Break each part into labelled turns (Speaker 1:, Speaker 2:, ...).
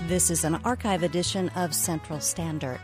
Speaker 1: This is an archive edition of Central Standard.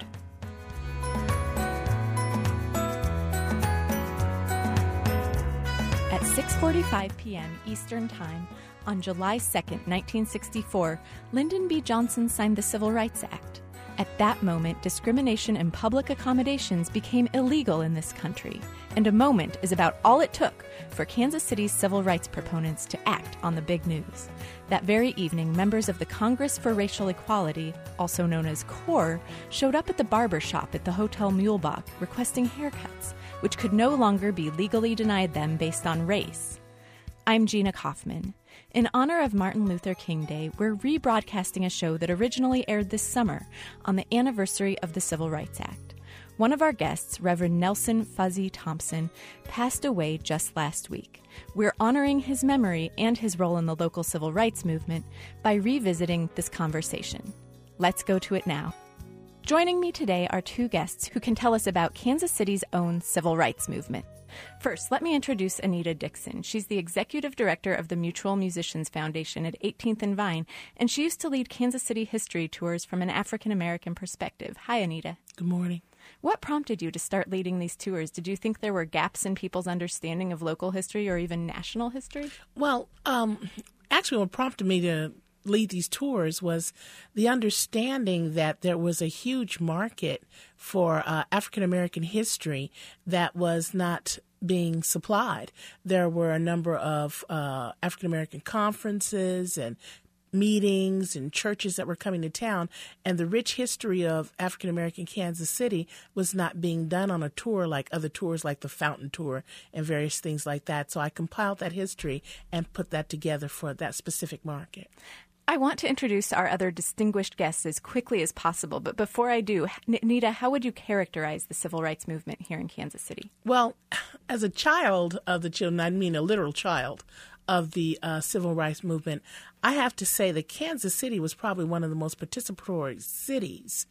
Speaker 2: At 6:45 p.m. Eastern Time on July 2nd, 1964, Lyndon B. Johnson signed the Civil Rights Act. At that moment, discrimination in public accommodations became illegal in this country, and a moment is about all it took for Kansas City's civil rights proponents to act on the big news. That very evening, members of the Congress for Racial Equality, also known as CORE, showed up at the barber shop at the Hotel Muehlbach requesting haircuts, which could no longer be legally denied them based on race. I'm Gina Kaufman. In honor of Martin Luther King Day, we're rebroadcasting a show that originally aired this summer on the anniversary of the Civil Rights Act. One of our guests, Reverend Nelson Fuzzy Thompson, passed away just last week. We're honoring his memory and his role in the local civil rights movement by revisiting this conversation. Let's go to it now. Joining me today are two guests who can tell us about Kansas City's own civil rights movement. First, let me introduce Anita Dixon. She's the executive director of the Mutual Musicians Foundation at 18th and Vine, and she used to lead Kansas City history tours from an African-American perspective. Hi, Anita.
Speaker 3: Good morning.
Speaker 2: What prompted you to start leading these tours? Did you think there were gaps in people's understanding of local history or even national history?
Speaker 3: Well, actually what prompted me to lead these tours was the understanding that there was a huge market for African-American history that was not being supplied. There were a number of African-American conferences and meetings and churches that were coming to town, and the rich history of African-American Kansas City was not being done on a tour like other tours like the Fountain Tour and various things like that. So I compiled that history and put that together for that specific market.
Speaker 2: I want to introduce our other distinguished guests as quickly as possible, but before I do, Nita, how would you characterize the civil rights movement here in Kansas City?
Speaker 3: Well, as a child of the children, I mean a literal child of the civil rights movement, I have to say that Kansas City was probably one of the most participatory cities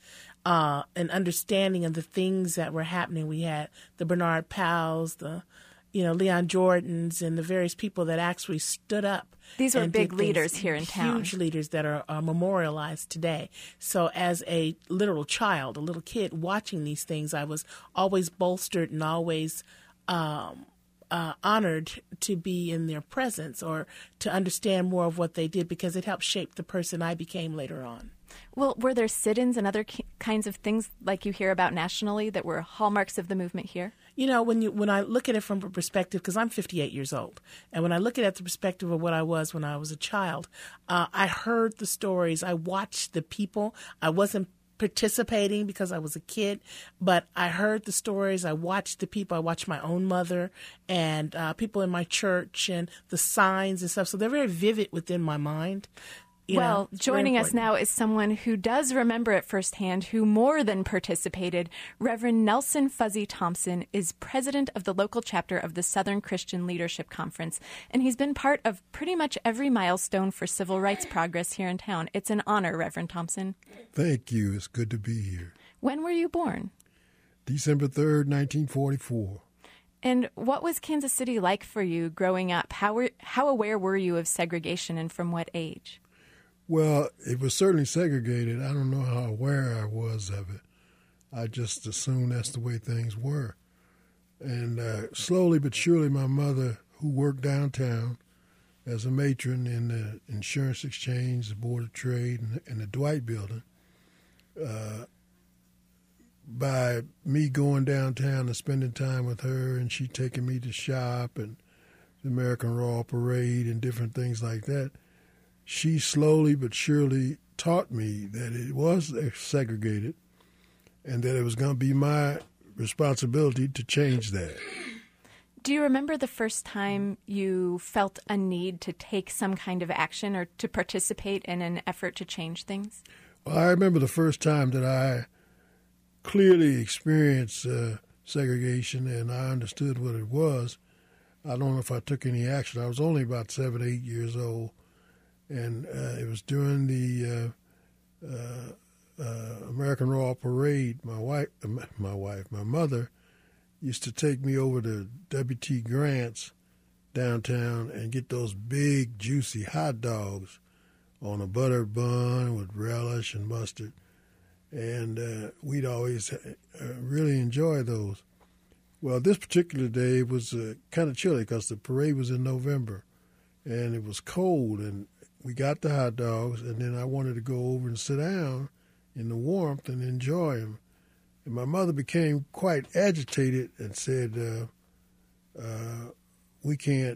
Speaker 3: in understanding of the things that were happening. We had the Bernard Powells, the Leon Jordans, and the various people that actually stood up.
Speaker 2: These were big leaders here in town.
Speaker 3: Huge leaders that are memorialized today. So as a literal child, a little kid watching these things, I was always bolstered and always honored to be in their presence or to understand more of what they did because it helped shape the person I became later on.
Speaker 2: Well, were there sit-ins and other kinds of things like you hear about nationally that were hallmarks of the movement here?
Speaker 3: You know, when I look at it from a perspective, because I'm 58 years old, and when I look at it at the perspective of what I was when I was a child, I heard the stories, I watched the people. I wasn't participating because I was a kid, but I heard the stories, I watched the people, I watched my own mother and people in my church and the signs and stuff, so they're very vivid within my mind.
Speaker 2: Well, joining us now is someone who does remember it firsthand, who more than participated. Reverend Nelson Fuzzy Thompson is president of the local chapter of the Southern Christian Leadership Conference, and he's been part of pretty much every milestone for civil rights progress here in town. It's an honor, Reverend Thompson.
Speaker 4: Thank you. It's good to be here.
Speaker 2: When were you born?
Speaker 4: December 3rd, 1944.
Speaker 2: And what was Kansas City like for you growing up? How aware were you of segregation and from what age?
Speaker 4: Well, it was certainly segregated. I don't know how aware I was of it. I just assumed that's the way things were. And slowly but surely, my mother, who worked downtown as a matron in the Insurance Exchange, the Board of Trade, and the Dwight Building, by me going downtown and spending time with her and she taking me to shop and the American Royal Parade and different things like that, she slowly but surely taught me that it was segregated and that it was going to be my responsibility to change that.
Speaker 2: Do you remember the first time you felt a need to take some kind of action or to participate in an effort to change things?
Speaker 4: Well, I remember the first time that I clearly experienced segregation and I understood what it was. I don't know if I took any action. I was only about 7, 8 years old. And it was during the American Royal Parade. My mother used to take me over to W.T. Grant's downtown and get those big, juicy hot dogs on a buttered bun with relish and mustard. And we'd always really enjoy those. Well, this particular day was kind of chilly because the parade was in November, and it was cold, and we got the hot dogs, and then I wanted to go over and sit down in the warmth and enjoy them. And my mother became quite agitated and said, we can't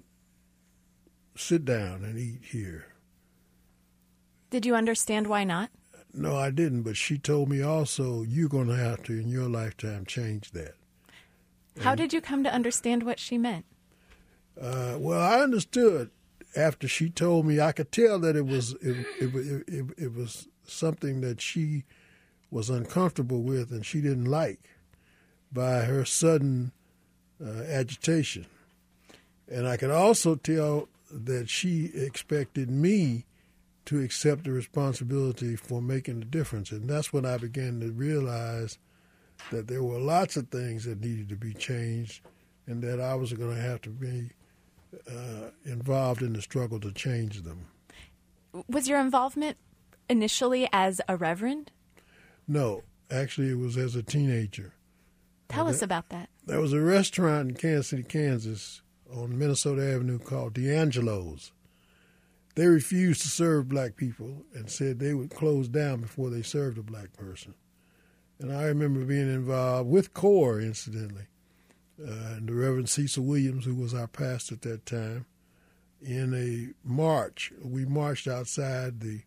Speaker 4: sit down and eat here.
Speaker 2: Did you understand why not?
Speaker 4: No, I didn't, but she told me also, you're going to have to, in your lifetime, change that.
Speaker 2: How did you come to understand what she meant?
Speaker 4: Well, I understood after she told me. I could tell that it was something that she was uncomfortable with and she didn't like by her sudden agitation. And I could also tell that she expected me to accept the responsibility for making the difference. And that's when I began to realize that there were lots of things that needed to be changed and that I was going to have to be involved in the struggle to change them.
Speaker 2: Was your involvement initially as a reverend?
Speaker 4: No, actually it was as a teenager.
Speaker 2: Tell us about that.
Speaker 4: There was a restaurant in Kansas City, Kansas on Minnesota Avenue called D'Angelo's. They refused to serve black people and said they would close down before they served a black person. And I remember being involved with CORE, incidentally, and the Reverend Cecil Williams, who was our pastor at that time, in a march. We marched outside the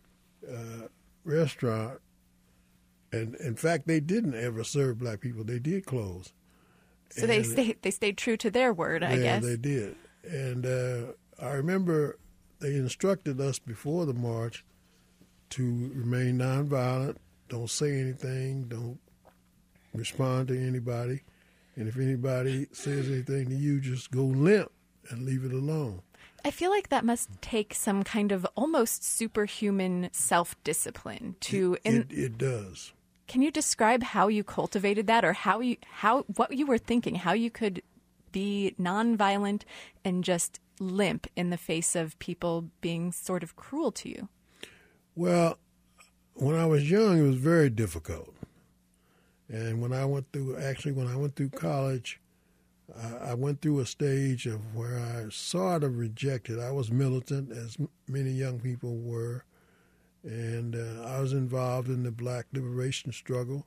Speaker 4: restaurant, and in fact, they didn't ever serve black people. They did close.
Speaker 2: So they stayed true to their word, I guess.
Speaker 4: Yeah, they did. And I remember they instructed us before the march to remain nonviolent. Don't say anything. Don't respond to anybody. And if anybody says anything to you, just go limp and leave it alone.
Speaker 2: I feel like that must take some kind of almost superhuman self-discipline to...
Speaker 4: It does.
Speaker 2: Can you describe how you cultivated that, or what you were thinking, how you could be nonviolent and just limp in the face of people being sort of cruel to you?
Speaker 4: Well, when I was young, it was very difficult. And when I went through college, I went through a stage of where I sort of rejected. I was militant, as many young people were, and I was involved in the black liberation struggle.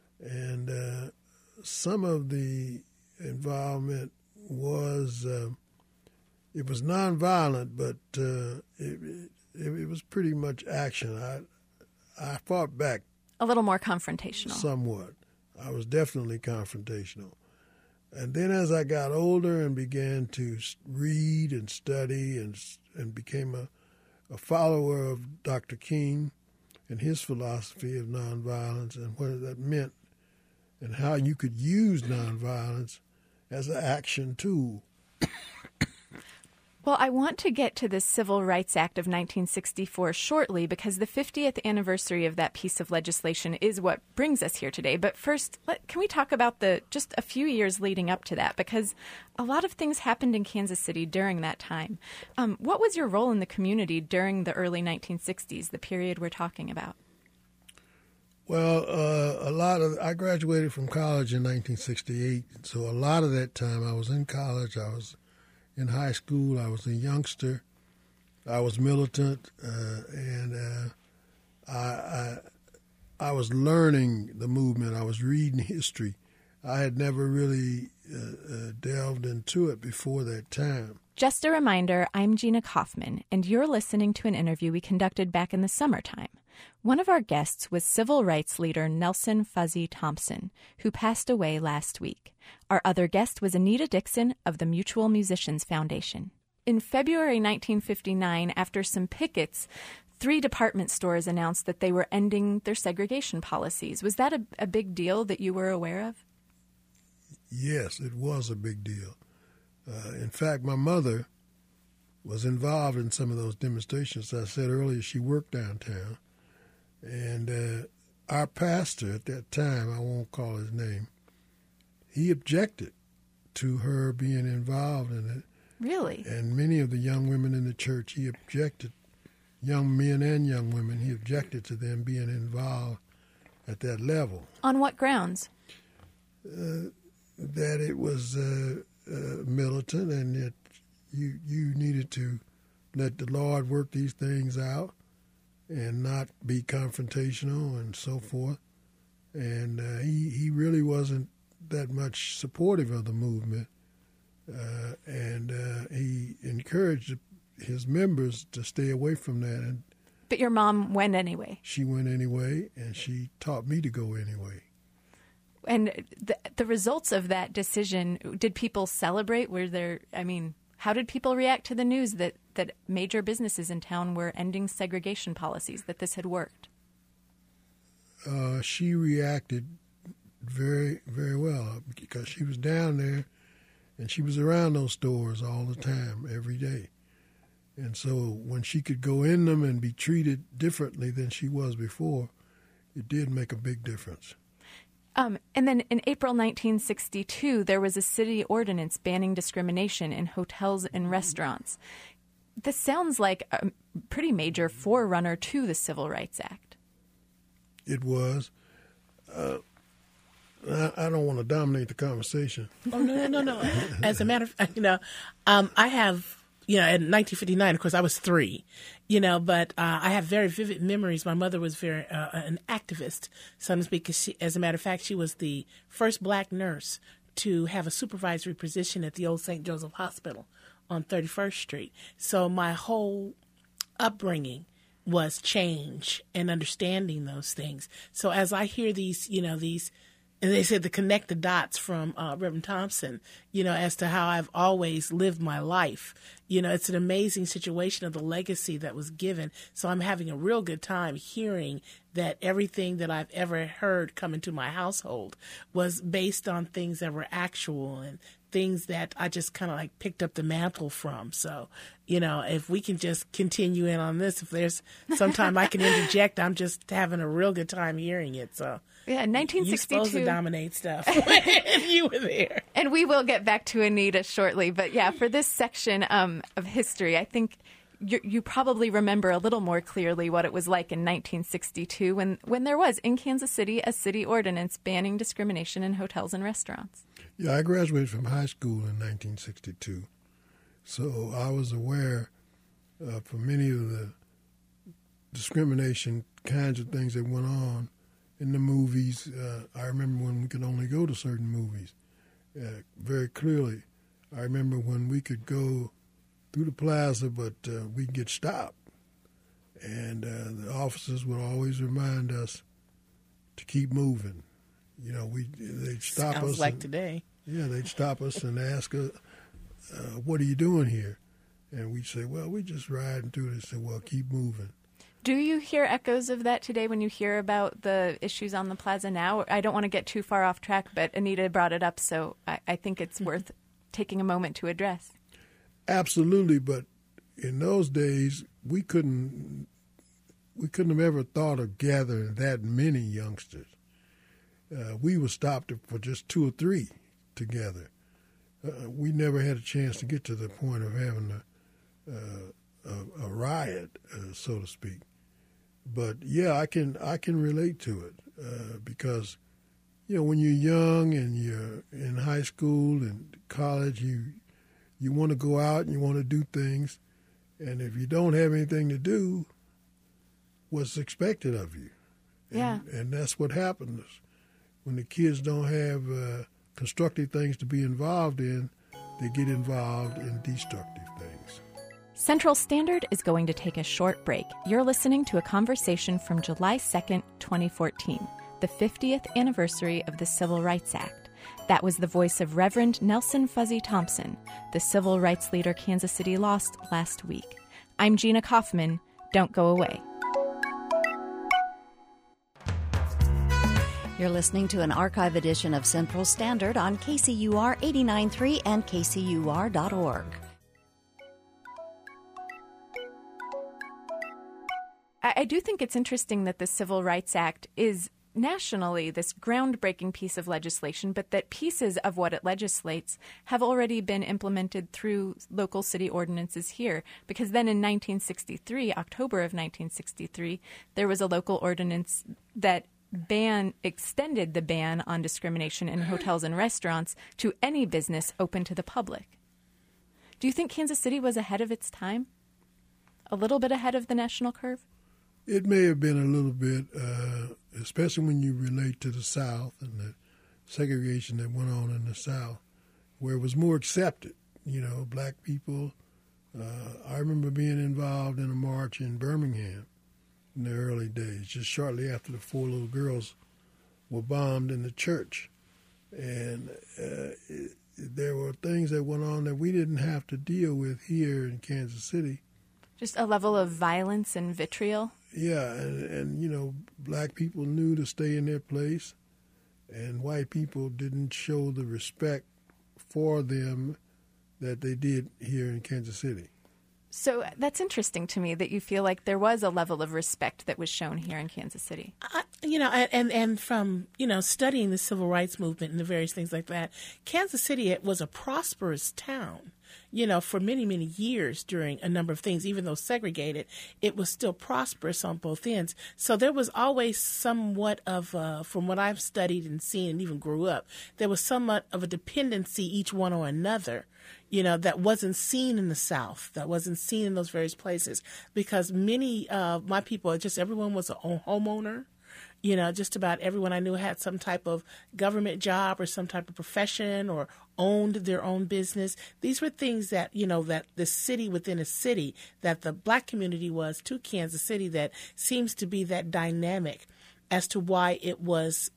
Speaker 4: And some of the involvement was, it was nonviolent, but it was pretty much action. I fought back.
Speaker 2: A little more confrontational.
Speaker 4: Somewhat. I was definitely confrontational. And then as I got older and began to read and study and became a follower of Dr. King and his philosophy of nonviolence and what that meant and how you could use nonviolence as an action tool.
Speaker 2: Well, I want to get to the Civil Rights Act of 1964 shortly because the 50th anniversary of that piece of legislation is what brings us here today. But first, can we talk about just a few years leading up to that? Because a lot of things happened in Kansas City during that time. What was your role in the community during the early 1960s, the period we're talking about?
Speaker 4: Well, I graduated from college in 1968, so a lot of that time I was in college. I was in high school. I was a youngster. I was militant, and I was learning the movement. I was reading history. I had never really delved into it before that time.
Speaker 2: Just a reminder, I'm Gina Kaufman, and you're listening to an interview we conducted back in the summertime. One of our guests was civil rights leader Nelson Fuzzy Thompson, who passed away last week. Our other guest was Anita Dixon of the Mutual Musicians Foundation. In February 1959, after some pickets, 3 department stores announced that they were ending their segregation policies. Was that a big deal that you were aware of?
Speaker 4: Yes, it was a big deal. In fact, my mother was involved in some of those demonstrations. As I said earlier, she worked downtown. And our pastor at that time, I won't call his name, he objected to her being involved in it.
Speaker 2: Really?
Speaker 4: And many of the young women in the church, he objected young men and young women. He objected to them being involved at that level.
Speaker 2: On what grounds?
Speaker 4: That it was militant, and that you needed to let the Lord work these things out and not be confrontational and so forth. And he really wasn't that much supportive of the movement, and he encouraged his members to stay away from that.
Speaker 2: But your mom went anyway.
Speaker 4: She went anyway, and she taught me to go anyway.
Speaker 2: And the results of that decision, did people celebrate? How did people react to the news that major businesses in town were ending segregation policies, that this had worked?
Speaker 4: She reacted very, very well because she was down there and she was around those stores all the time, every day. And so when she could go in them and be treated differently than she was before, it did make a big difference.
Speaker 2: And then in April 1962, there was a city ordinance banning discrimination in hotels and restaurants. This sounds like a pretty major forerunner to the Civil Rights Act.
Speaker 4: It was. I don't want to dominate the conversation.
Speaker 3: Oh, no. As a matter of fact, I have, in 1959, of course, I was 3, but I have very vivid memories. My mother was very an activist, so to speak, because as a matter of fact, she was the first black nurse to have a supervisory position at the old St. Joseph Hospital on 31st Street. So my whole upbringing was change and understanding those things. So as I hear these, and they said to connect the dots from Reverend Thompson, as to how I've always lived my life. It's an amazing situation of the legacy that was given. So I'm having a real good time hearing that everything that I've ever heard come into my household was based on things that were actual and things that I just kind of like picked up the mantle from. So, if we can just continue in on this, if there's some time I can interject, I'm just having a real good time hearing it. So.
Speaker 2: Yeah, 1962.
Speaker 3: You're supposed to dominate stuff if you were there.
Speaker 2: And we will get back to Anita shortly. But yeah, for this section of history, I think you probably remember a little more clearly what it was like in 1962 when there was in Kansas City a city ordinance banning discrimination in hotels and restaurants.
Speaker 4: Yeah, I graduated from high school in 1962. So I was aware for many of the discrimination kinds of things that went on in the movies. I remember when we could only go to certain movies very clearly. I remember when we could go through the plaza, but we'd get stopped. And the officers would always remind us to keep moving. They'd stop us.
Speaker 3: Sounds like today.
Speaker 4: Yeah, they'd stop us and ask us, what are you doing here? And we'd say, well, we're just riding through this. They said, well, keep moving.
Speaker 2: Do you hear echoes of that today when you hear about the issues on the plaza now? I don't want to get too far off track, but Anita brought it up, so I think it's worth taking a moment to address.
Speaker 4: Absolutely, but in those days, we couldn't have ever thought of gathering that many youngsters. We were stopped for just 2 or 3 together. We never had a chance to get to the point of having a riot, so to speak. But yeah, I can relate to it because when you're young and you're in high school and college, you want to go out and you want to do things, and if you don't have anything to do, what's expected of you? And that's what happens when the kids don't have constructive things to be involved in. They get involved in destructive things.
Speaker 2: Central Standard is going to take a short break. You're listening to a conversation from July 2nd, 2014, the 50th anniversary of the Civil Rights Act. That was the voice of Reverend Nelson Fuzzy Thompson, the civil rights leader Kansas City lost last week. I'm Gina Kaufman. Don't go away.
Speaker 1: You're listening to an archive edition of Central Standard on KCUR 89.3 and KCUR.org.
Speaker 2: I do think it's interesting that the Civil Rights Act is nationally this groundbreaking piece of legislation, but that pieces of what it legislates have already been implemented through local city ordinances here. Because then in 1963, October of 1963, there was a local ordinance that extended the ban on discrimination in hotels and restaurants to any business open to the public. Do you think Kansas City was ahead of its time? A little bit ahead of the national curve?
Speaker 4: It may have been a little bit, especially when you relate to the South and the segregation that went on in the South, where it was more accepted. You know, black people. I remember being involved in a march in Birmingham in the early days, just shortly after the 4 little girls were bombed in the church. And there were things that went on that we didn't have to deal with here in Kansas City.
Speaker 2: Just a level of violence and vitriol?
Speaker 4: Yeah, and you know, black people knew to stay in their place, and white people didn't show the respect for them that they did here in Kansas City.
Speaker 2: So that's interesting to me that you feel like there was a level of respect that was shown here in Kansas City.
Speaker 3: And from, studying the civil rights movement and the various things like that, Kansas City, it was a prosperous town. For many, many years during a number of things, even though segregated, it was still prosperous on both ends. So there was always somewhat of, from what I've studied and seen and even grew up, there was somewhat of a dependency each one on another, that wasn't seen in the South, that wasn't seen in those various places, because many of my people, everyone was a homeowner. Just about everyone I knew had some type of government job or some type of profession or owned their own business. These were things that, that the city within a city, that the black community was to Kansas City, that seems to be that dynamic as to why it was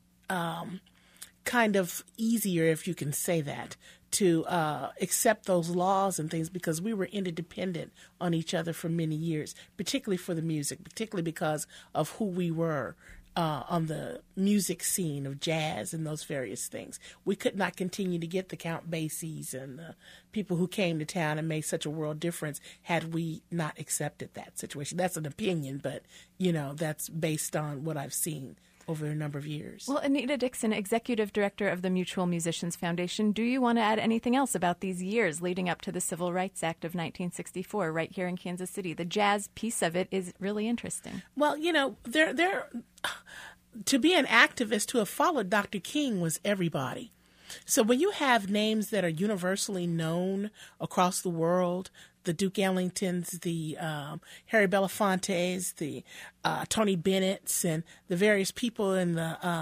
Speaker 3: kind of easier, if you can say that, to accept those laws and things, because we were interdependent on each other for many years, particularly for the music, particularly because of who we were. On the music scene of jazz and those various things. We could not continue to get the Count Basies and the people who came to town and made such a world difference had we not accepted that situation. That's an opinion, but, that's based on what I've seen over a number of years.
Speaker 2: Well, Anita Dixon, Executive Director of the Mutual Musicians Foundation, do you want to add anything else about these years leading up to the Civil Rights Act of 1964 right here in Kansas City? The jazz piece of it is really interesting.
Speaker 3: Well, to be an activist, to have followed Dr. King was everybody. So when you have names that are universally known across the world, the Duke Ellingtons, the Harry Belafontes, the Tony Bennett's, and the various people in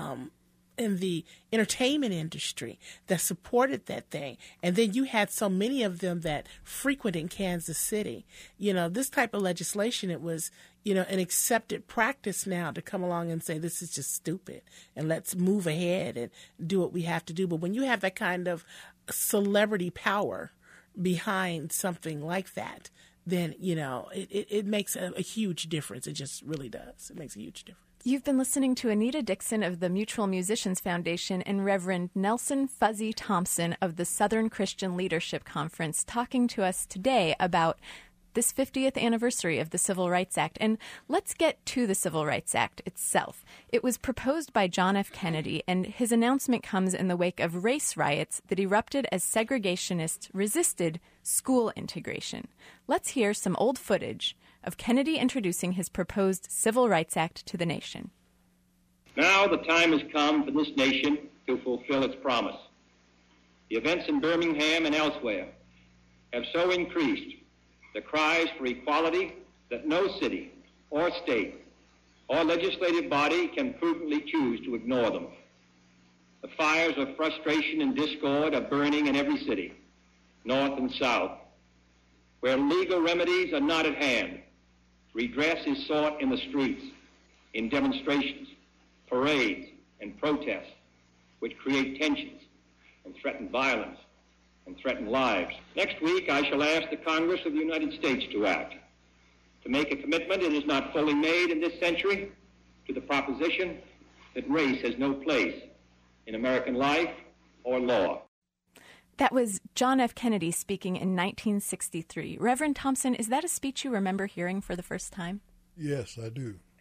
Speaker 3: the entertainment industry that supported that thing. And then you had so many of them that frequented Kansas City. This type of legislation, it was, an accepted practice now to come along and say, this is just stupid and let's move ahead and do what we have to do. But when you have that kind of celebrity power behind something like that, then, it makes a huge difference. It just really does. It makes a huge difference.
Speaker 2: You've been listening to Anita Dixon of the Mutual Musicians Foundation and Reverend Nelson Fuzzy Thompson of the Southern Christian Leadership Conference talking to us today about this 50th anniversary of the Civil Rights Act. And let's get to the Civil Rights Act itself. It was proposed by John F. Kennedy, and his announcement comes in the wake of race riots that erupted as segregationists resisted school integration. Let's hear some old footage of Kennedy introducing his proposed Civil Rights Act to the nation.
Speaker 5: Now the time has come for this nation to fulfill its promise. The events in Birmingham and elsewhere have so increased the cries for equality that no city or state or legislative body can prudently choose to ignore them. The fires of frustration and discord are burning in every city, north and south. Where legal remedies are not at hand, redress is sought in the streets, in demonstrations, parades, and protests, which create tensions and threaten violence and threaten lives. Next week, I shall ask the Congress of the United States to act, to make a commitment it has not fully made in this century to the proposition that race has no place in American life or law.
Speaker 2: That was John F. Kennedy speaking in 1963. Reverend Thompson, is that a speech you remember hearing for the first time?
Speaker 4: Yes, I do.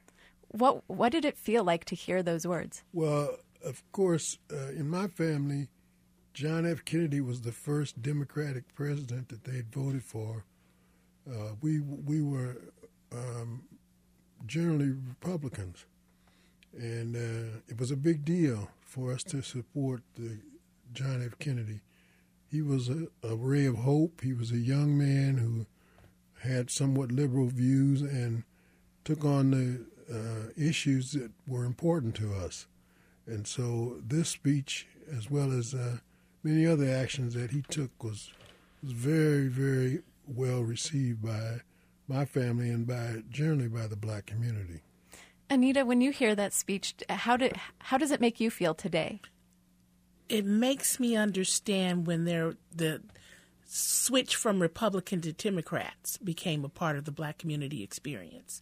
Speaker 2: What did it feel like to hear those words?
Speaker 4: Well, of course, in my family, John F. Kennedy was the first Democratic president that they had voted for. We were generally Republicans, and it was a big deal for us to support John F. Kennedy. He was a ray of hope. He was a young man who had somewhat liberal views and took on the issues that were important to us. And so this speech, as well as many other actions that he took, was very, very well received by my family and generally by the black community.
Speaker 2: Anita, when you hear that speech, how does it make you feel today?
Speaker 3: It makes me understand when the switch from Republican to Democrats became a part of the black community experience.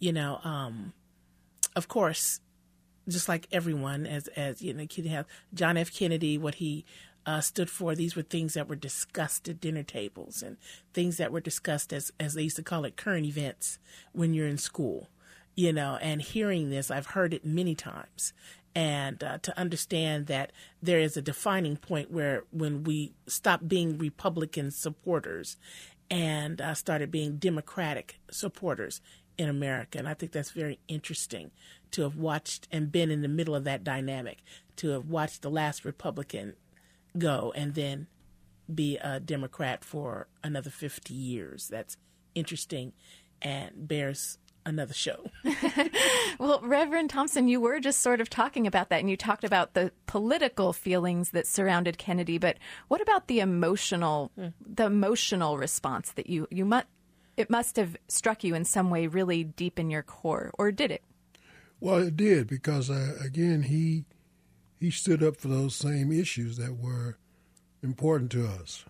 Speaker 3: Of course, just like everyone, as you have John F. Kennedy, what he stood for. These were things that were discussed at dinner tables and things that were discussed as they used to call it current events when you're in school. And hearing this, I've heard it many times. And to understand that there is a defining point when we stopped being Republican supporters and started being Democratic supporters in America. And I think that's very interesting to have watched and been in the middle of that dynamic, to have watched the last Republican go and then be a Democrat for another 50 years. That's interesting and bears another show.
Speaker 2: Well, Reverend Thompson, you were just sort of talking about that, and you talked about the political feelings that surrounded Kennedy, but what about the emotional response that it must have struck you in some way really deep in your core, or did it?
Speaker 4: Well, it did, because again, he stood up for those same issues that were important to us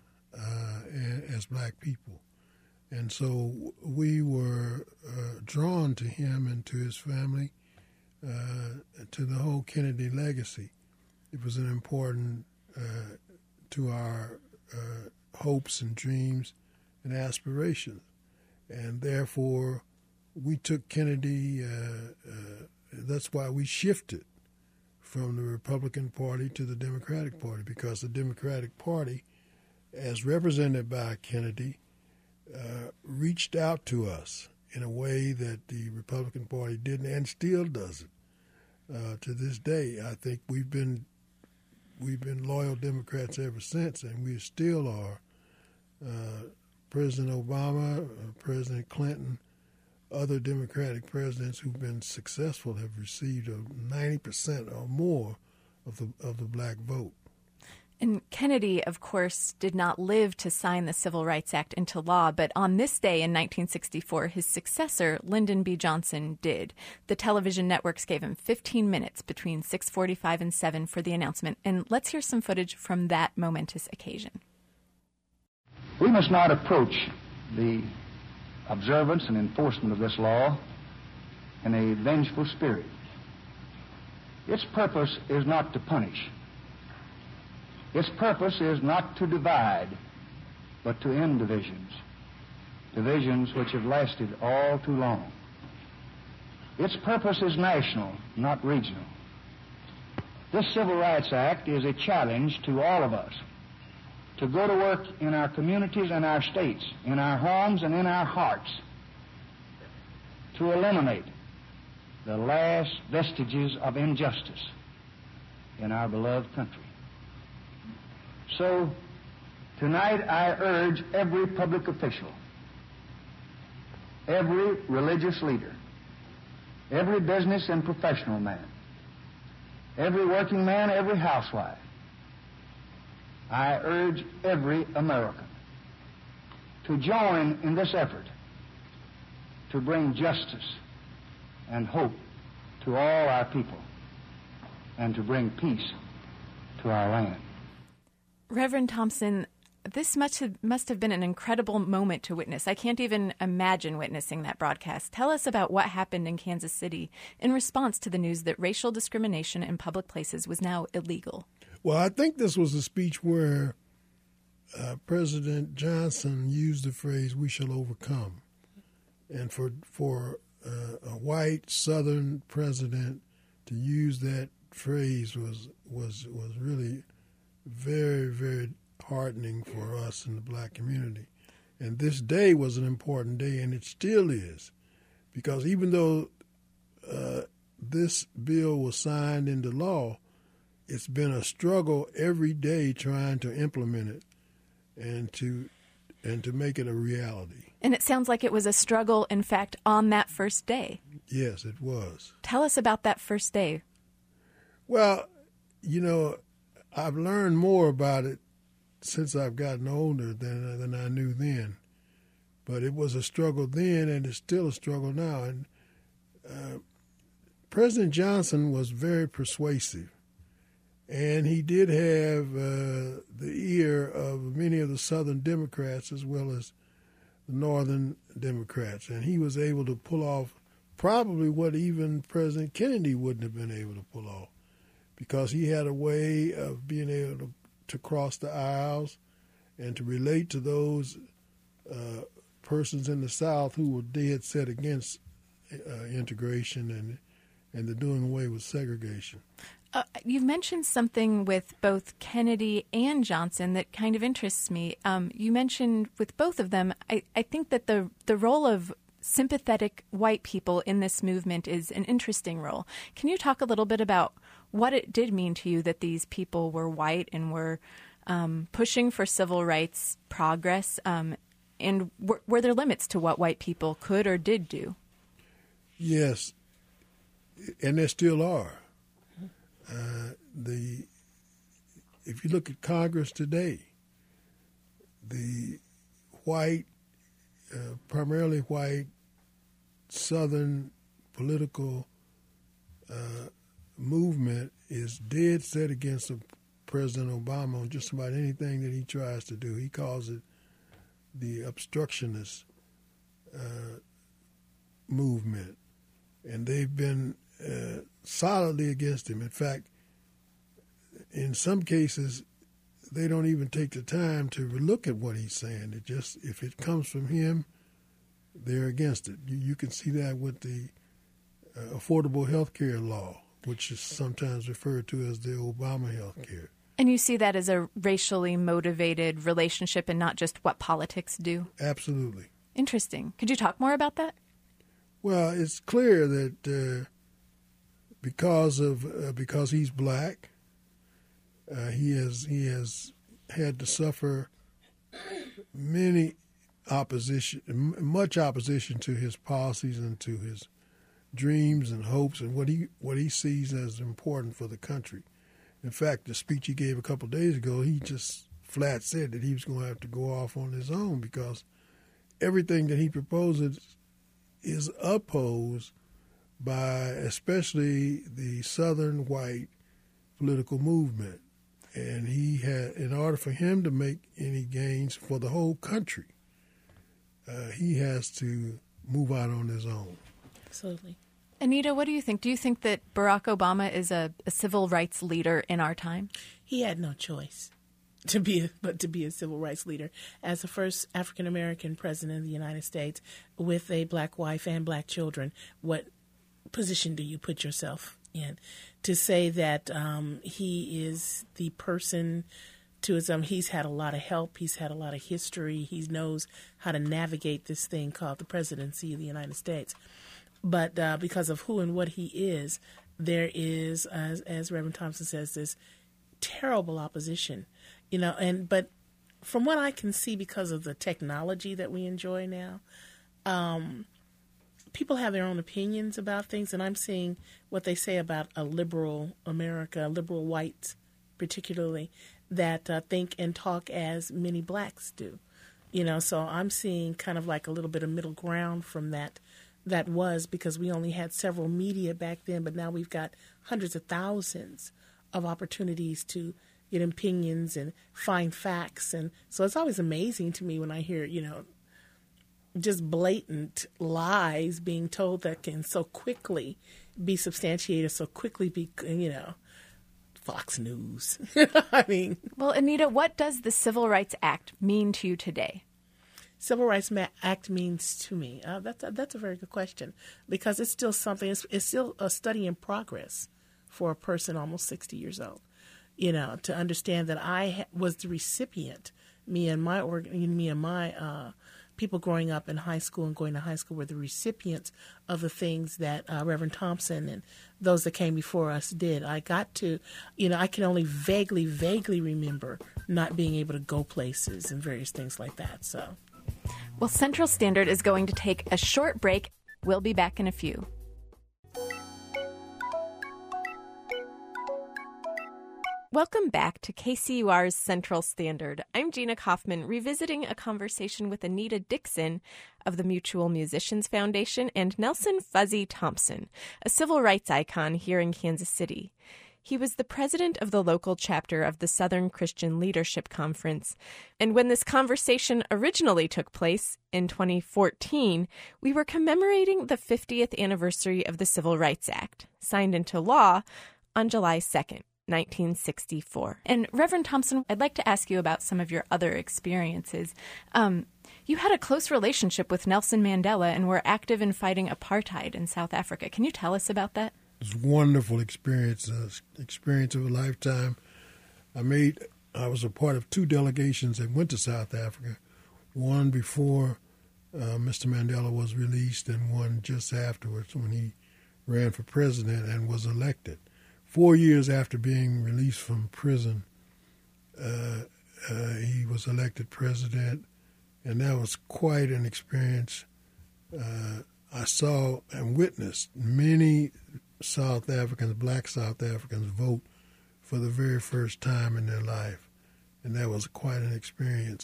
Speaker 4: as black people. And so we were drawn to him and to his family, to the whole Kennedy legacy. It was an important to our hopes and dreams and aspirations. And therefore, we took Kennedy, that's why we shifted from the Republican Party to the Democratic Party, because the Democratic Party, as represented by Kennedy, reached out to us in a way that the Republican Party didn't, and still doesn't to this day. I think we've been loyal Democrats ever since, and we still are. President Obama, President Clinton, other Democratic presidents who've been successful have received 90% or more of the black vote.
Speaker 2: And Kennedy, of course, did not live to sign the Civil Rights Act into law, but on this day in 1964, his successor, Lyndon B. Johnson, did. The television networks gave him 15 minutes between 6:45 and 7 for the announcement, and let's hear some footage from that momentous occasion.
Speaker 6: We must not approach the observance and enforcement of this law in a vengeful spirit. Its purpose is not to punish. Its purpose is not to divide, but to end divisions, divisions which have lasted all too long. Its purpose is national, not regional. This Civil Rights Act is a challenge to all of us to go to work in our communities and our states, in our homes and in our hearts, to eliminate the last vestiges of injustice in our beloved country. So, tonight I urge every public official, every religious leader, every business and professional man, every working man, every housewife, I urge every American to join in this effort to bring justice and hope to all our people and to bring peace to our land.
Speaker 2: Reverend Thompson, this must have been an incredible moment to witness. I can't even imagine witnessing that broadcast. Tell us about what happened in Kansas City in response to the news that racial discrimination in public places was now illegal.
Speaker 4: Well, I think this was a speech where President Johnson used the phrase, "we shall overcome." And for a white Southern president to use that phrase was really very, very heartening for us in the black community. And this day was an important day, and it still is, because even though this bill was signed into law, it's been a struggle every day trying to implement it and to make it a reality.
Speaker 2: And it sounds like it was a struggle, in fact, on that first day.
Speaker 4: Yes, it was.
Speaker 2: Tell us about that first day.
Speaker 4: Well, I've learned more about it since I've gotten older than I knew then. But it was a struggle then, and it's still a struggle now. And President Johnson was very persuasive, and he did have the ear of many of the Southern Democrats as well as the Northern Democrats, and he was able to pull off probably what even President Kennedy wouldn't have been able to pull off, because he had a way of being able to cross the aisles and to relate to those persons in the South who were dead set against integration and the doing away with segregation.
Speaker 2: You've mentioned something with both Kennedy and Johnson that kind of interests me. You mentioned with both of them, I think that the role of sympathetic white people in this movement is an interesting role. Can you talk a little bit about what it did mean to you that these people were white and were pushing for civil rights progress? And were there limits to what white people could or did do?
Speaker 4: Yes, and there still are. If you look at Congress today, the white, primarily white, Southern political movement is dead set against President Obama on just about anything that he tries to do. He calls it the obstructionist movement, and they've been solidly against him. In fact, in some cases, they don't even take the time to look at what he's saying. It just, if it comes from him, they're against it. You can see that with the Affordable Health Care law, which is sometimes referred to as the Obama Health Care.
Speaker 2: And you see that as a racially motivated relationship and not just what politics do?
Speaker 4: Absolutely.
Speaker 2: Interesting. Could you talk more about that?
Speaker 4: Well, it's clear that because he's black, he has had to suffer much opposition to his policies and to his dreams and hopes and what he sees as important for the country. In fact, the speech he gave a couple of days ago, he just flat said that he was going to have to go off on his own because everything that he proposes is opposed by especially the Southern white political movement. And in order for him to make any gains for the whole country, he has to move out on his own.
Speaker 3: Absolutely.
Speaker 2: Anita, what do you think? Do you think that Barack Obama is a civil rights leader in our time? He
Speaker 3: had no choice to be a civil rights leader. As the first African-American president of the United States with a black wife and black children, what position do you put yourself in? To say that he is the person to his he's had a lot of help, he's had a lot of history, he knows how to navigate this thing called the presidency of the United States. But because of who and what he is, there is, as Reverend Thompson says, this terrible opposition, but from what I can see, because of the technology that we enjoy now, people have their own opinions about things, and I'm seeing what they say about a liberal America, liberal whites particularly, that think and talk as many blacks do. So I'm seeing kind of like a little bit of middle ground from that. That was because we only had several media back then, but now we've got hundreds of thousands of opportunities to get opinions and find facts. And so it's always amazing to me when I hear, just blatant lies being told that can so quickly be substantiated, so quickly be, Fox News. I mean.
Speaker 2: Well, Anita, what does the Civil Rights Act mean to you today?
Speaker 3: Civil Rights Act means to me? That's a very good question, because it's still something. It's still a study in progress for a person almost 60 years old. To understand that I was the recipient. Me and my people growing up in high school and going to high school were the recipients of the things that Reverend Thompson and those that came before us did. I got to, I can only vaguely remember not being able to go places and various things like that. So,
Speaker 2: well, Central Standard is going to take a short break. We'll be back in a few. Welcome back to KCUR's Central Standard. I'm Gina Kaufman, revisiting a conversation with Anita Dixon of the Mutual Musicians Foundation and Nelson Fuzzy Thompson, a civil rights icon here in Kansas City. He was the president of the local chapter of the Southern Christian Leadership Conference. And when this conversation originally took place in 2014, we were commemorating the 50th anniversary of the Civil Rights Act, signed into law on July 2nd. 1964. And Reverend Thompson, I'd like to ask you about some of your other experiences. You had a close relationship with Nelson Mandela and were active in fighting apartheid in South Africa. Can you tell us about that?
Speaker 4: It was a wonderful experience, experience of a lifetime. I was a part of two delegations that went to South Africa, one before Mr. Mandela was released and one just afterwards when he ran for president and was elected. 4 years after being released from prison, he was elected president, and that was quite an experience. I saw and witnessed many South Africans, black South Africans, vote for the very first time in their life, and that was quite an experience.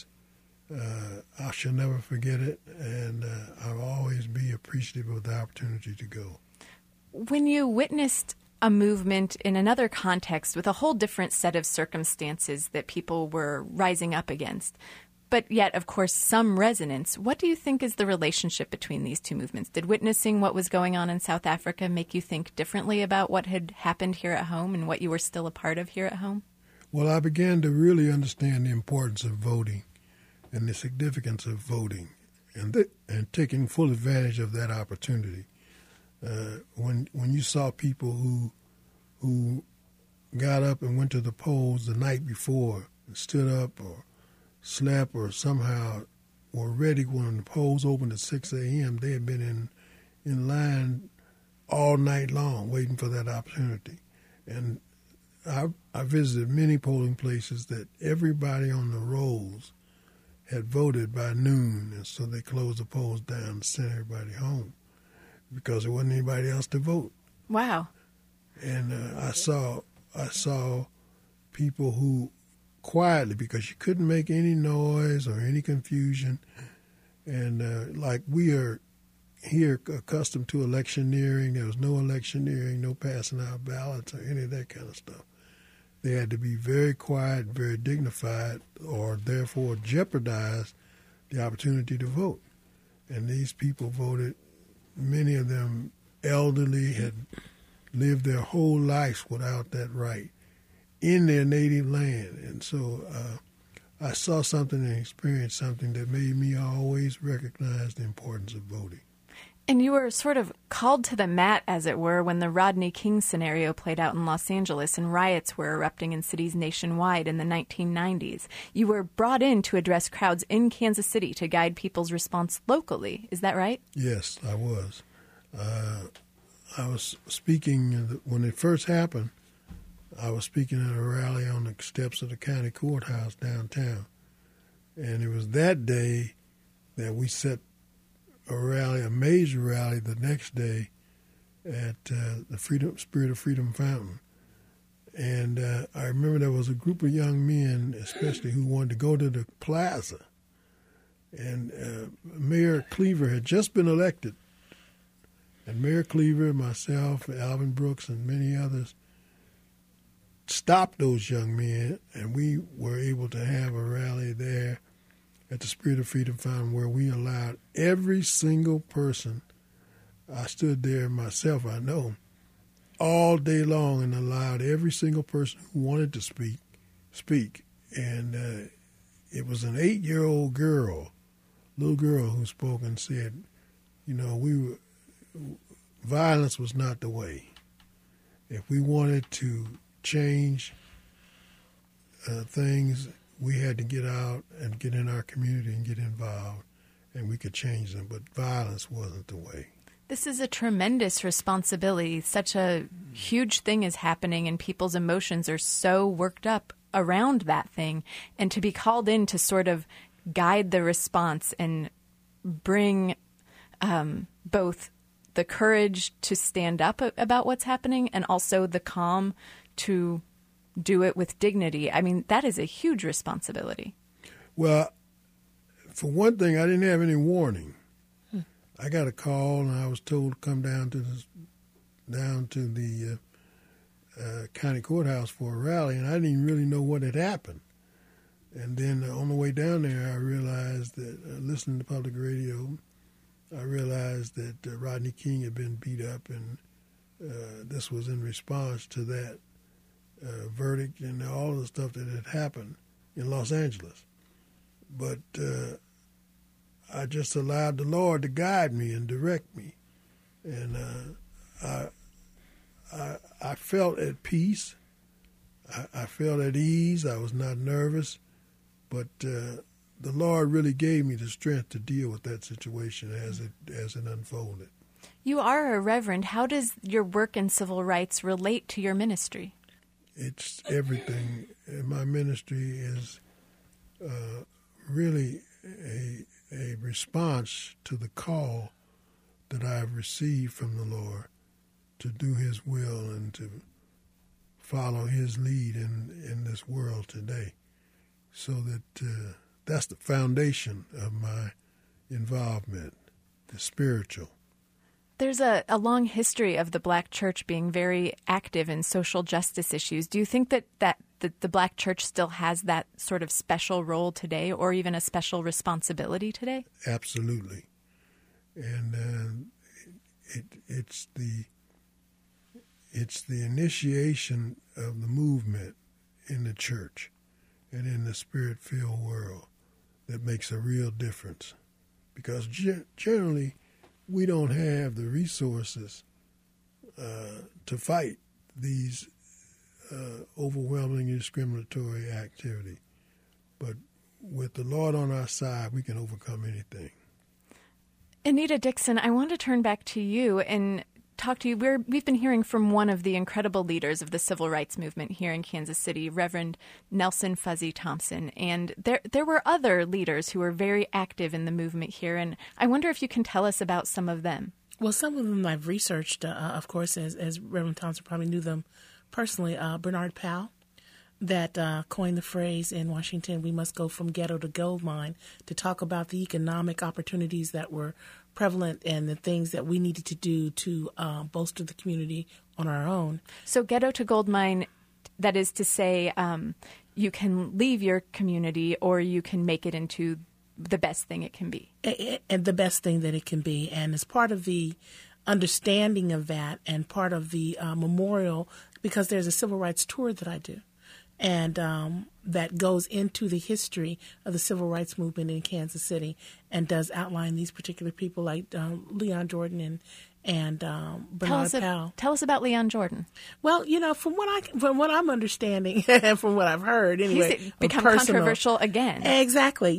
Speaker 4: I shall never forget it, and I'll always be appreciative of the opportunity to go.
Speaker 2: When you witnessed a movement in another context with a whole different set of circumstances that people were rising up against, but yet, of course, some resonance, what do you think is the relationship between these two movements? Did witnessing what was going on in South Africa make you think differently about what had happened here at home and what you were still a part of here at home?
Speaker 4: Well, I began to really understand the importance of voting and the significance of voting and taking full advantage of that opportunity. When you saw people who got up and went to the polls the night before, and stood up or slept or somehow were ready when the polls opened at 6 a.m., they had been in line all night long waiting for that opportunity. And I visited many polling places that everybody on the rolls had voted by noon, and so they closed the polls down and sent everybody home, because there wasn't anybody else to vote.
Speaker 2: Wow.
Speaker 4: And I saw people who quietly, because you couldn't make any noise or any confusion, and like we are here accustomed to electioneering, there was no electioneering, no passing out ballots or any of that kind of stuff. They had to be very quiet, very dignified, or therefore jeopardize the opportunity to vote. And these people voted. Many of them elderly, had lived their whole lives without that right in their native land. And so I saw something and experienced something that made me always recognize the importance of voting.
Speaker 2: And you were sort of called to the mat, as it were, when the Rodney King scenario played out in Los Angeles and riots were erupting in cities nationwide in the 1990s. You were brought in to address crowds in Kansas City to guide people's response locally. Is that right?
Speaker 4: Yes, I was. I was speaking, when it first happened, I was speaking at a rally on the steps of the county courthouse downtown. And it was that day that we set a major rally the next day at the Spirit of Freedom Fountain. And I remember there was a group of young men, especially, who wanted to go to the plaza. And Mayor Cleaver had just been elected. And Mayor Cleaver, myself, Alvin Brooks, and many others stopped those young men, and we were able to have a rally there at the Spirit of Freedom Fountain, where we allowed every single person. I stood there myself, I know, all day long, and allowed every single person who wanted to speak. And it was an 8-year-old girl, little girl who spoke and said, violence was not the way. If we wanted to change things, we had to get out and get in our community and get involved, and we could change them. But violence wasn't the way.
Speaker 2: This is a tremendous responsibility. Such a huge thing is happening, and people's emotions are so worked up around that thing. And to be called in to sort of guide the response and bring both the courage to stand up about what's happening and also the calm to do it with dignity. I mean, that is a huge responsibility.
Speaker 4: Well, for one thing, I didn't have any warning. I got a call, and I was told to come down to the county courthouse for a rally, and I didn't even really know what had happened. And then on the way down there, I realized that, listening to public radio, I realized that Rodney King had been beat up, and this was in response to that verdict and all of the stuff that had happened in Los Angeles. But I just allowed the Lord to guide me and direct me. And I felt at peace. I felt at ease. I was not nervous. But the Lord really gave me the strength to deal with that situation as it unfolded.
Speaker 2: You are a reverend. How does your work in civil rights relate to your ministry?
Speaker 4: It's everything. My ministry is really a response to the call that I've received from the Lord to do His will and to follow His lead in this world today. So that that's the foundation of my involvement, the spiritual.
Speaker 2: There's a long history of the Black church being very active in social justice issues. Do you think that the Black church still has that sort of special role today, or even a special responsibility today?
Speaker 4: Absolutely. And it's the initiation of the movement in the church and in the spirit-filled world that makes a real difference. Because generally, we don't have the resources to fight these overwhelming discriminatory activity. But with the Lord on our side, we can overcome anything.
Speaker 2: Anita Dixon, I want to turn back to you and talk to you. We've been hearing from one of the incredible leaders of the civil rights movement here in Kansas City, Reverend Nelson Fuzzy Thompson. And there were other leaders who were very active in the movement here. And I wonder if you can tell us about some of them.
Speaker 3: Well, some of them I've researched, of course, as Reverend Thompson probably knew them personally. Bernard Powell, that coined the phrase in Washington, "We must go from ghetto to gold mine," to talk about the economic opportunities that were prevalent and the things that we needed to do to bolster the community on our own.
Speaker 2: So ghetto to gold mine, that is to say, you can leave your community or you can make it into the best thing it can be.
Speaker 3: And the best thing that it can be. And as part of the understanding of that and part of the memorial, because there's a civil rights tour that I do, and that goes into the history of the civil rights movement in Kansas City and does outline these particular people like Leon Jordan and Bernard Powell.
Speaker 2: Tell us about Leon Jordan.
Speaker 3: Well, from what I'm understanding and from what I've heard, anyway,
Speaker 2: he's become controversial again. Exactly.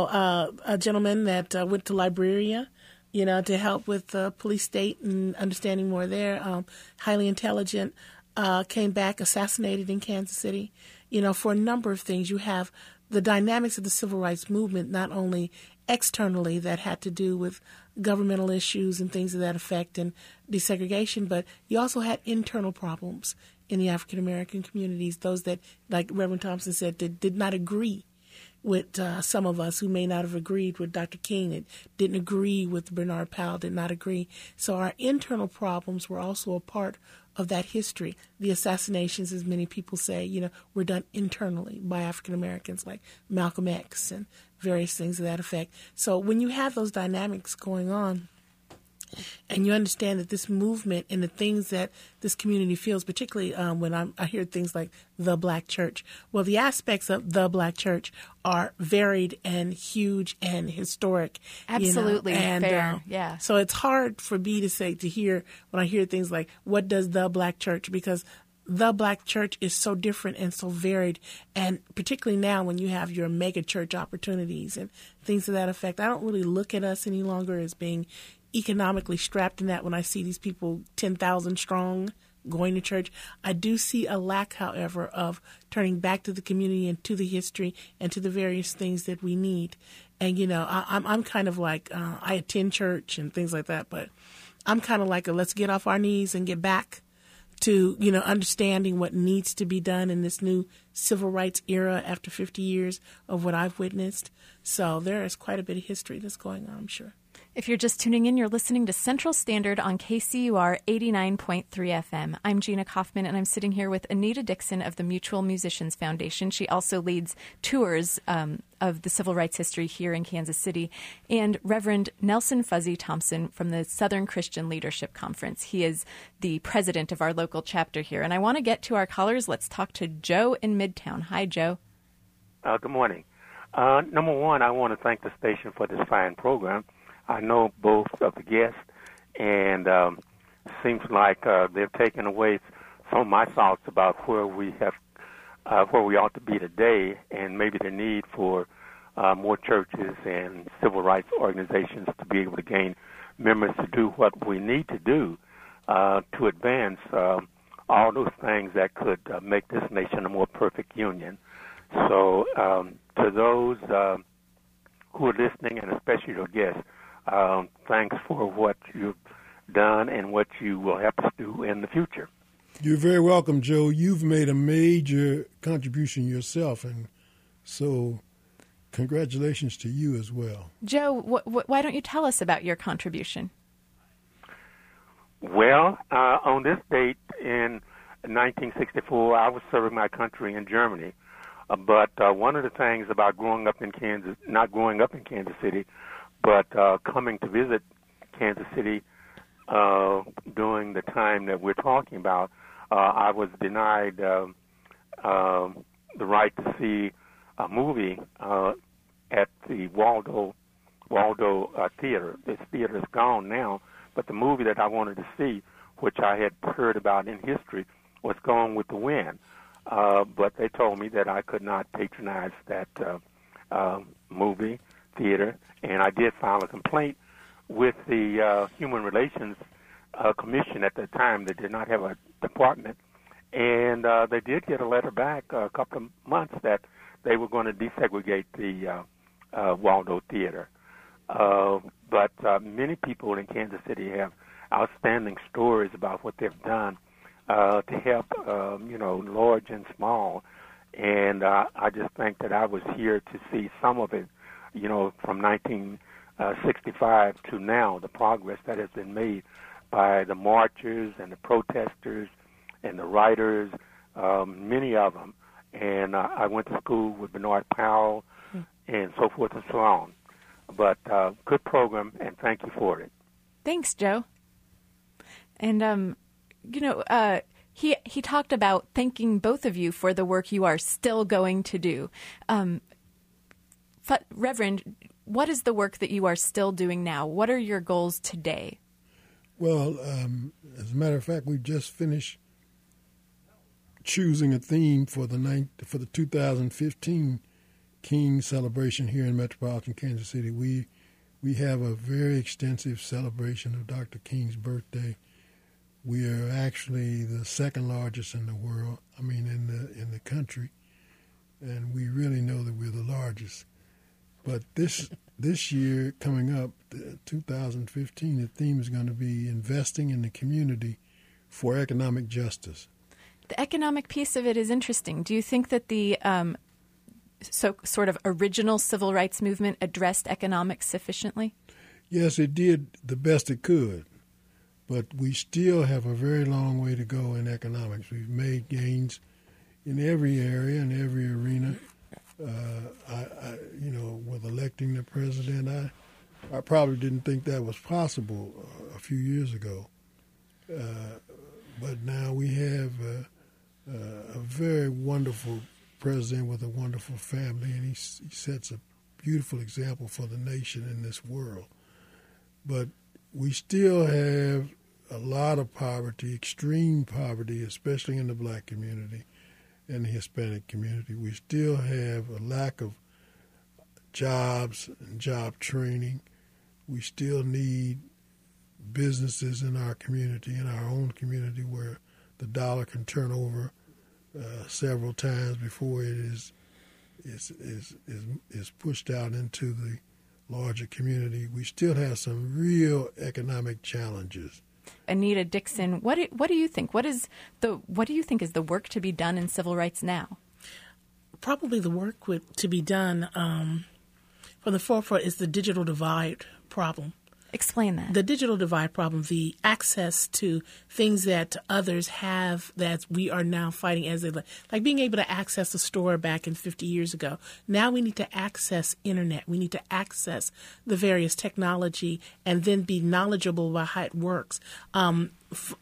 Speaker 3: A gentleman that went to Liberia, to help with police state and understanding more there. Highly intelligent. Came back assassinated in Kansas City, for a number of things. You have the dynamics of the civil rights movement, not only externally that had to do with governmental issues and things of that effect and desegregation, but you also had internal problems in the African American communities, those that, like Reverend Thompson said, did not agree with some of us who may not have agreed with Dr. King, that didn't agree with Bernard Powell, did not agree. So our internal problems were also a part of that history. The assassinations, as many people say, were done internally by African Americans like Malcolm X and various things of that effect. So when you have those dynamics going on and you understand that this movement and the things that this community feels, particularly when I hear things like the Black church. Well, the aspects of the Black church are varied and huge and historic.
Speaker 2: Absolutely,
Speaker 3: and,
Speaker 2: fair, yeah.
Speaker 3: So it's hard for me to hear when I hear things like, what does the Black church? Because the Black church is so different and so varied, and particularly now when you have your mega church opportunities and things to that effect, I don't really look at us any longer as being economically strapped in that. When I see these people 10,000 strong going to church, I do see a lack, however, of turning back to the community and to the history and to the various things that we need. And, I'm kind of like, I attend church and things like that, but I'm kind of like let's get off our knees and get back to, understanding what needs to be done in this new civil rights era after 50 years of what I've witnessed. So there is quite a bit of history that's going on, I'm sure.
Speaker 2: If you're just tuning in, you're listening to Central Standard on KCUR 89.3 FM. I'm Gina Kaufman, and I'm sitting here with Anita Dixon of the Mutual Musicians Foundation. She also leads tours of the civil rights history here in Kansas City, and Reverend Nelson Fuzzy Thompson from the Southern Christian Leadership Conference. He is the president of our local chapter here. And I want to get to our callers. Let's talk to Joe in Midtown. Hi, Joe.
Speaker 7: Good morning. Number one, I want to thank the station for this fine program. I know both of the guests, and seems like they've taken away some of my thoughts about where we ought to be today, and maybe the need for more churches and civil rights organizations to be able to gain members to do what we need to do to advance all those things that could make this nation a more perfect union. So to those who are listening, and especially your guests, thanks for what you've done and what you will help us do in the future.
Speaker 4: You're very welcome, Joe. You've made a major contribution yourself, and so congratulations to you as well.
Speaker 2: Joe, why don't you tell us about your contribution?
Speaker 7: Well, on this date in 1964, I was serving my country in Germany. But one of the things about not growing up in Kansas City, but coming to visit Kansas City during the time that we're talking about, I was denied the right to see a movie at the Waldo Theater. This theater is gone now, but the movie that I wanted to see, which I had heard about in history, was Gone with the Wind. But they told me that I could not patronize that movie theater, and I did file a complaint with the Human Relations Commission at the time. They did not have a department, and they did get a letter back a couple of months that they were going to desegregate the Waldo Theater. But many people in Kansas City have outstanding stories about what they've done to help, large and small. And I just think that I was here to see some of it, from 1965 to now, the progress that has been made by the marchers and the protesters and the writers, many of them. And I went to school with Bernard Powell and so forth and so on. But good program, and thank you for it.
Speaker 2: Thanks, Joe. And, he talked about thanking both of you for the work you are still going to do. Reverend, what is the work that you are still doing now? What are your goals today?
Speaker 4: Well, as a matter of fact, we just finished choosing a theme for the 2015 King celebration here in metropolitan Kansas City. We have a very extensive celebration of Dr. King's birthday. We are actually the second largest in the world, in the country, and we really know that we're the largest. But this year coming up, 2015, the theme is going to be investing in the community for economic justice.
Speaker 2: The economic piece of it is interesting. Do you think that the sort of original civil rights movement addressed economics sufficiently?
Speaker 4: Yes, it did the best it could. But we still have a very long way to go in economics. We've made gains in every area, in every arena. With electing the president, I probably didn't think that was possible a few years ago. But now we have a very wonderful president with a wonderful family, and he sets a beautiful example for the nation in this world. But we still have a lot of poverty, extreme poverty, especially in the black community and the Hispanic community. We still have a lack of jobs and job training. We still need businesses in our community, in our own community, where the dollar can turn over several times before it is pushed out into the larger community. We still have some real economic challenges.
Speaker 2: Anita Dixon, what do you think? What do you think is the work to be done in civil rights now?
Speaker 3: Probably the work to be done from the forefront is the digital divide problem.
Speaker 2: Explain that.
Speaker 3: The digital divide problem, the access to things that others have that we are now fighting as they like being able to access a store back in 50 years ago. Now we need to access internet. We need to access the various technology and then be knowledgeable about how it works. I'm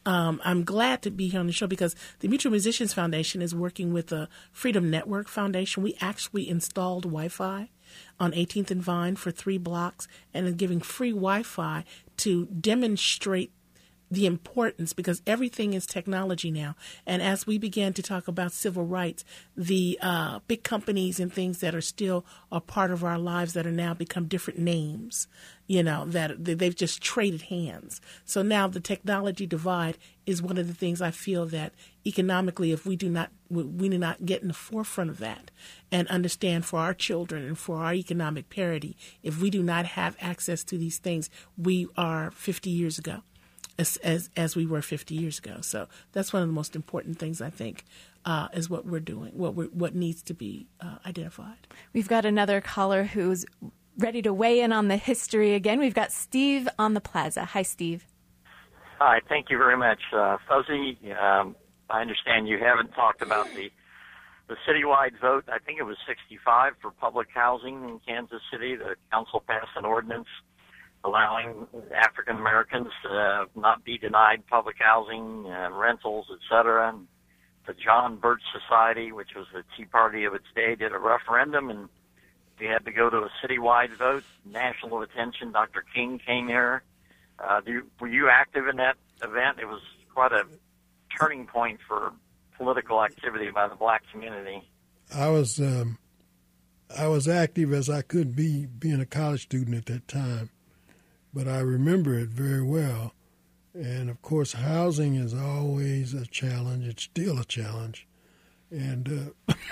Speaker 3: glad to be here on the show because the Mutual Musicians Foundation is working with the Freedom Network Foundation. We actually installed Wi-Fi on 18th and Vine for 3 blocks and are giving free Wi-Fi to demonstrate the importance, because everything is technology now. And as we began to talk about civil rights, the big companies and things that are still a part of our lives that are now become different names, that they've just traded hands. So now the technology divide is one of the things I feel that economically, if we do not get in the forefront of that and understand for our children and for our economic parity, if we do not have access to these things, we are 50 years ago. As we were 50 years ago. So that's one of the most important things, I think, is what we're doing, what needs to be identified.
Speaker 2: We've got another caller who's ready to weigh in on the history again. We've got Steve on the plaza. Hi, Steve.
Speaker 8: Hi, thank you very much. Fuzzy, I understand you haven't talked about the citywide vote. I think it was 65 for public housing in Kansas City. The council passed an ordinance allowing African Americans to not be denied public housing, rentals, etc. And the John Birch Society, which was the Tea Party of its day, did a referendum, and we had to go to a citywide vote, national attention. Dr. King came here. Were you active in that event? It was quite a turning point for political activity by the black community.
Speaker 4: I was active as I could be, being a college student at that time. But I remember it very well. And, of course, housing is always a challenge. It's still a challenge. And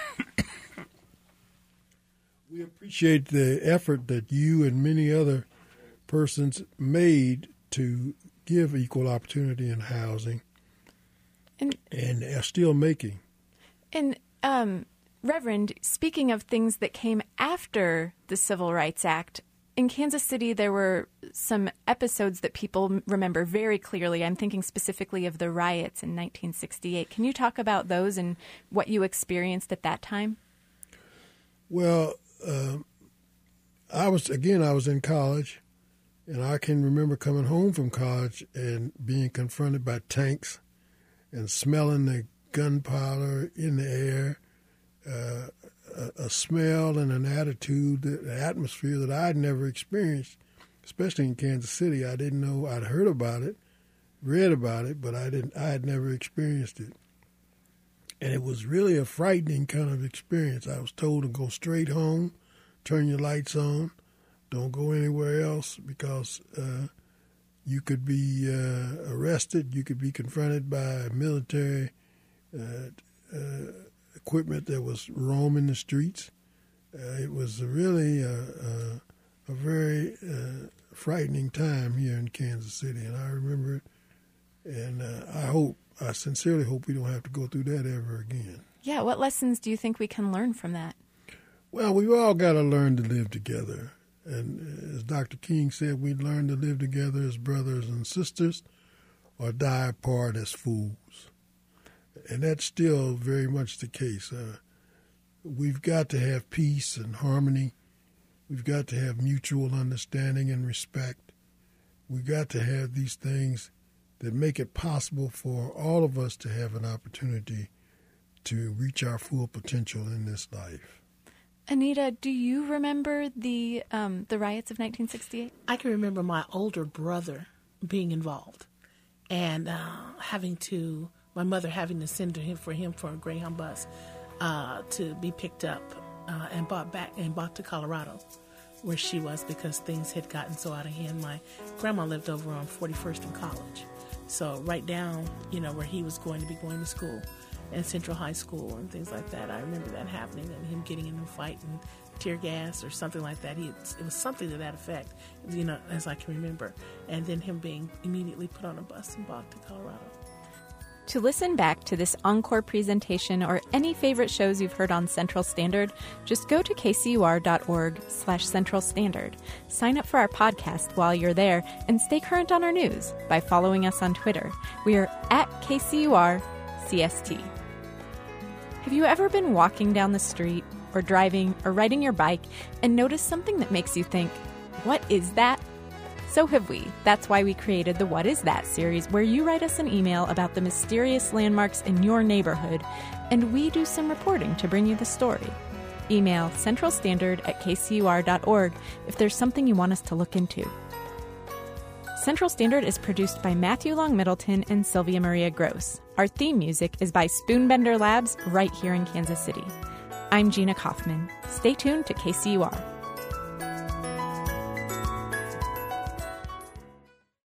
Speaker 4: we appreciate the effort that you and many other persons made to give equal opportunity in housing and are still making.
Speaker 2: And, Reverend, speaking of things that came after the Civil Rights Act, in Kansas City, there were some episodes that people remember very clearly. I'm thinking specifically of the riots in 1968. Can you talk about those and what you experienced at that time?
Speaker 4: Well, I was in college, and I can remember coming home from college and being confronted by tanks and smelling the gunpowder in the air, a smell and an attitude, an atmosphere that I'd never experienced, especially in Kansas City. I didn't know. I'd heard about it, read about it, but I had never experienced it. And it was really a frightening kind of experience. I was told to go straight home, turn your lights on, don't go anywhere else because you could be arrested, you could be confronted by military equipment that was roaming the streets. It was really a very frightening time here in Kansas City, and I remember it. And I sincerely hope we don't have to go through that ever again.
Speaker 2: Yeah, what lessons do you think we can learn from that?
Speaker 4: Well, we've all got to learn to live together. And as Dr. King said, we learn to live together as brothers and sisters or die apart as fools. And that's still very much the case. We've got to have peace and harmony We've got to have mutual understanding and respect. We've got to have these things that make it possible for all of us to have an opportunity to reach our full potential in this life.
Speaker 2: Anita, do you remember the riots of 1968?
Speaker 3: I can remember my older brother being involved and my mother having to send for him for a Greyhound bus to be picked up and brought to Colorado, where she was, because things had gotten so out of hand. My grandma lived over on 41st and College, so right down, where he was going to be going to school, and Central High School and things like that. I remember that happening and him getting in a fight and tear gas or something like that. It was something to that effect, as I can remember. And then him being immediately put on a bus and brought to Colorado.
Speaker 2: To listen back to this encore presentation or any favorite shows you've heard on Central Standard, just go to kcur.org/Central Standard. Sign up for our podcast while you're there and stay current on our news by following us on Twitter. We are at KCUR-CST. Have you ever been walking down the street or driving or riding your bike and noticed something that makes you think, what is that? So have we. That's why we created the What Is That series, where you write us an email about the mysterious landmarks in your neighborhood, and we do some reporting to bring you the story. Email centralstandard@kcur.org if there's something you want us to look into. Central Standard is produced by Matthew Long Middleton and Sylvia Maria Gross. Our theme music is by Spoonbender Labs right here in Kansas City. I'm Gina Kaufman. Stay tuned to KCUR.